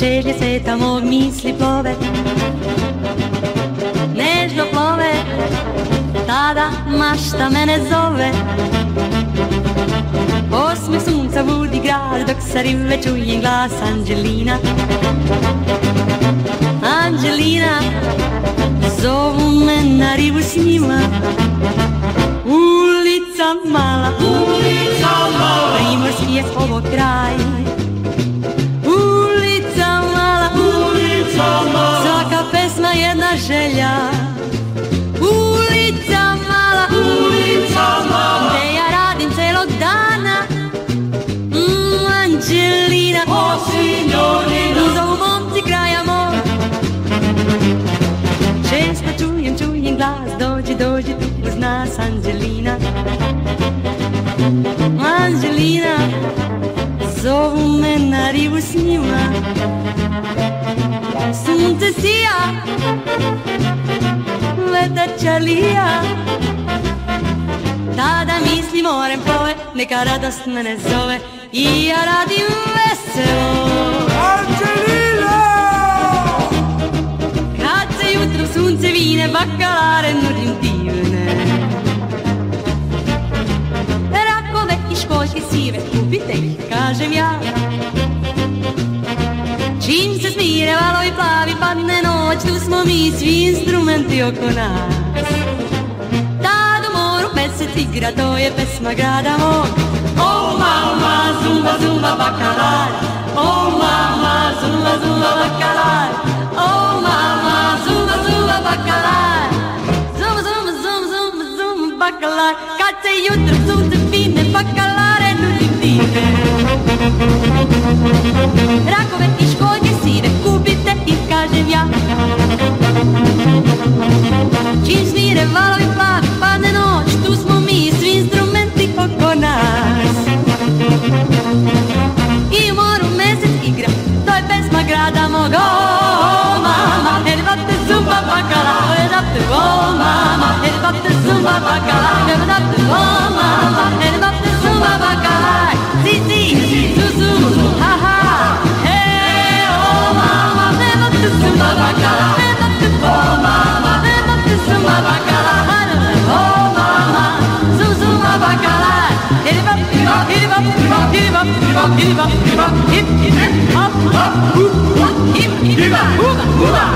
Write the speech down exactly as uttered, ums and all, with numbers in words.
čežnje sveta mog misli plove, nežno plove, tada mašta mene zove. Osmeh sunca budi grad, dok sa rive čujem glas Anđelina. Anđelina, zovu me na rivu s njima. Ulica mala, ulica mala, primorski je ovo kraj. Ulica mala, ulica mala, svaka pesma jedna želja. Ulica mala, ulica mala, gde ja radim celog dana. mm, Anđelina, o signorina, zovu momci kraja mog. Često čujem, čujem glas, dođi, dođi tu uz nas Anđelina. Anđelina, zovu me na rivu s njima. Sunce sija, leta čalija, tada misli morem plove, neka radost mene zove i ja radim veselo. Anđelina! Kad se jutro sunce vine, bakalare nudim divne. Rakove i školjke sive, kupite ih, kažem ja. Čim se smire valovi plavi, padne noć, tu smo mi svi instrumenti oko nas. Tad u moru mesec igra, to je pesma grada mog. O mama, zumba, zumba, bakalar. O mama, zumba, zumba, bakalar. O mama, zumba, zumba, bakalar. Zumba, zumba, zumba, zumba, zumba, bakalar. Kad se jutro sunce vine, bakalare nudim divne. Rakove i školjke sive, kupite ih, kažem ja. Čim smire valovi plavi, padne noć, tu smo mi, svi instrumenti oko nas. I u moru mesec igra, to je pesma grada mog. O mama, elevate zumba bakala, elevate, o mama, elevate zumba bakala, elevate, o mama, elevate zumba bakala. Si, si, su, su, ha, ha, hey, o mama, elevate zumba bakala, elevate, o mama, elevate zumba bakala, o mama, zu, zumba bakala. Hip hop, hip hop, hip hop, hip hop, hip hop, hip hop, hip hop, hip hop, hip hop, hip hop, hip hop, hip hop.